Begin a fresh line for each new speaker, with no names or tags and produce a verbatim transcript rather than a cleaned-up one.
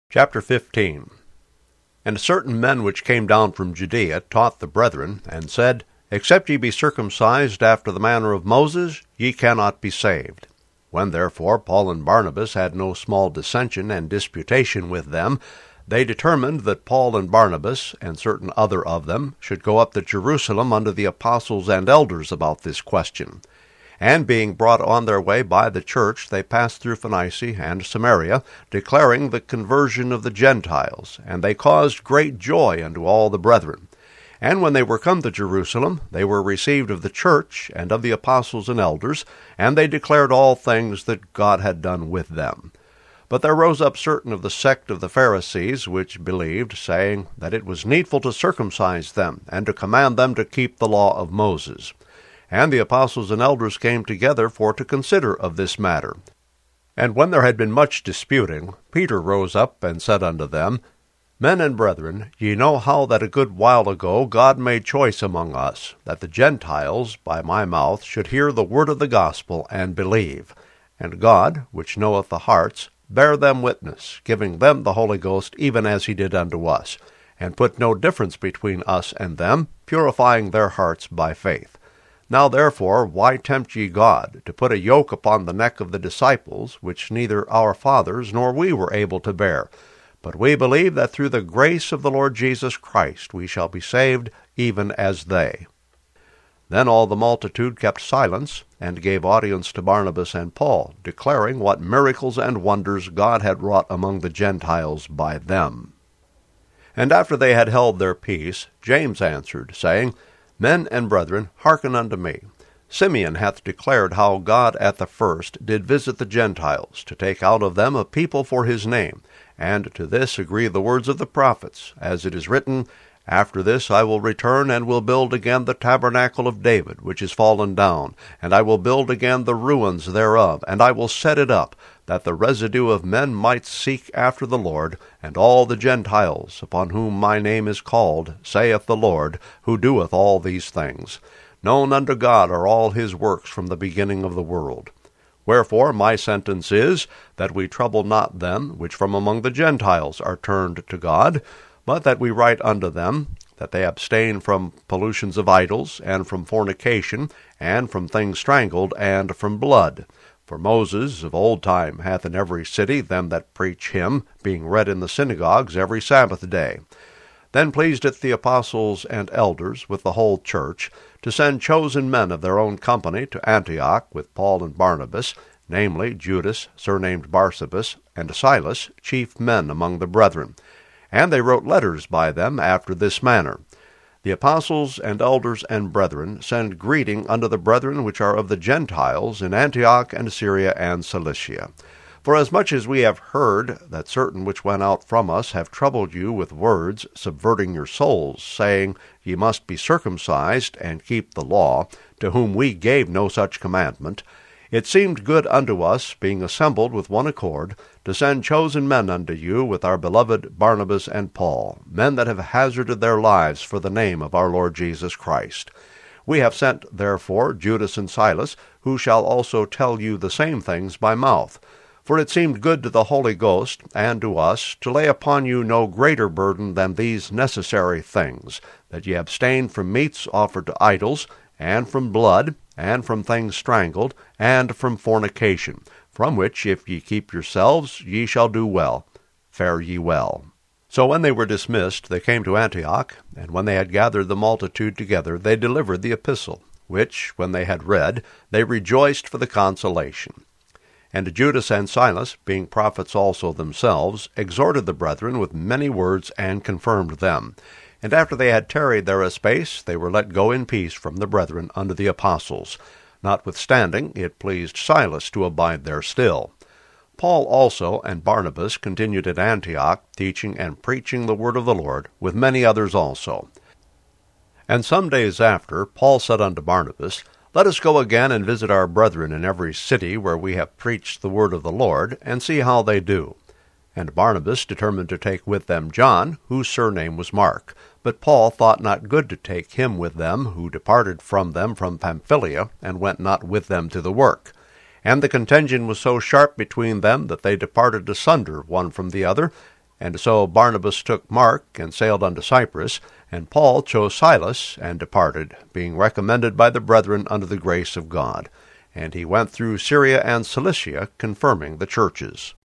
Chapter fifteen. And certain men which came down from Judea taught the brethren, and said, Except ye be circumcised after the manner of Moses, ye cannot be saved. When therefore Paul and Barnabas had no small dissension and disputation with them, they determined that Paul and Barnabas, and certain other of them, should go up to Jerusalem unto the apostles and elders about this question. And being brought on their way by the church, they passed through Phoenicia and Samaria, declaring the conversion of the Gentiles, and they caused great joy unto all the brethren. And when they were come to Jerusalem, they were received of the church and of the apostles and elders, and they declared all things that God had done with them. But there rose up certain of the sect of the Pharisees, which believed, saying that it was needful to circumcise them, and to command them to keep the law of Moses. And the apostles and elders came together for to consider of this matter. And when there had been much disputing, Peter rose up and said unto them, Men and brethren, ye know how that a good while ago God made choice among us, that the Gentiles by my mouth should hear the word of the gospel, and believe. And God, which knoweth the hearts, bare them witness, giving them the Holy Ghost, even as he did unto us, and put no difference between us and them, purifying their hearts by faith. Now therefore, why tempt ye God, to put a yoke upon the neck of the disciples, which neither our fathers nor we were able to bear? But we believe that through the grace of the Lord Jesus Christ we shall be saved, even as they. Then all the multitude kept silence, and gave audience to Barnabas and Paul, declaring what miracles and wonders God had wrought among the Gentiles by them. And after they had held their peace, James answered, saying, Men and brethren, hearken unto me. Simeon hath declared how God at the first did visit the Gentiles, to take out of them a people for his name. And to this agree the words of the prophets, as it is written, After this I will return, and will build again the tabernacle of David, which is fallen down, and I will build again the ruins thereof, and I will set it up, that the residue of men might seek after the Lord, and all the Gentiles, upon whom my name is called, saith the Lord, who doeth all these things. Known unto God are all his works from the beginning of the world. Wherefore my sentence is, that we trouble not them which from among the Gentiles are turned to God, but that we write unto them, that they abstain from pollutions of idols, and from fornication, and from things strangled, and from blood. For Moses of old time hath in every city them that preach him, being read in the synagogues every Sabbath day. Then pleased it the apostles and elders, with the whole church, to send chosen men of their own company to Antioch with Paul and Barnabas, namely Judas, surnamed Barsabas, and Silas, chief men among the brethren. And they wrote letters by them after this manner. The apostles and elders and brethren send greeting unto the brethren which are of the Gentiles in Antioch and Syria and Cilicia. Forasmuch as we have heard that certain which went out from us have troubled you with words, subverting your souls, saying, Ye must be circumcised, and keep the law, to whom we gave no such commandment, it seemed good unto us, being assembled with one accord, to send chosen men unto you with our beloved Barnabas and Paul, men that have hazarded their lives for the name of our Lord Jesus Christ. We have sent, therefore, Judas and Silas, who shall also tell you the same things by mouth. For it seemed good to the Holy Ghost and to us to lay upon you no greater burden than these necessary things, that ye abstain from meats offered to idols, and from blood, and from things strangled, and from fornication, from which if ye keep yourselves, ye shall do well. Fare ye well. So when they were dismissed, they came to Antioch, and when they had gathered the multitude together, they delivered the epistle, which, when they had read, they rejoiced for the consolation. And Judas and Silas, being prophets also themselves, exhorted the brethren with many words, and confirmed them. And after they had tarried there a space, they were let go in peace from the brethren unto the apostles. Notwithstanding, it pleased Silas to abide there still. Paul also and Barnabas continued at Antioch, teaching and preaching the word of the Lord, with many others also. And some days after, Paul said unto Barnabas, Let us go again and visit our brethren in every city where we have preached the word of the Lord, and see how they do. And Barnabas determined to take with them John, whose surname was Mark. But Paul thought not good to take him with them, who departed from them from Pamphylia, and went not with them to the work. And the contention was so sharp between them that they departed asunder one from the other, And so Barnabas took Mark, and sailed unto Cyprus, and Paul chose Silas, and departed, being recommended by the brethren unto the grace of God. And he went through Syria and Cilicia, confirming the churches.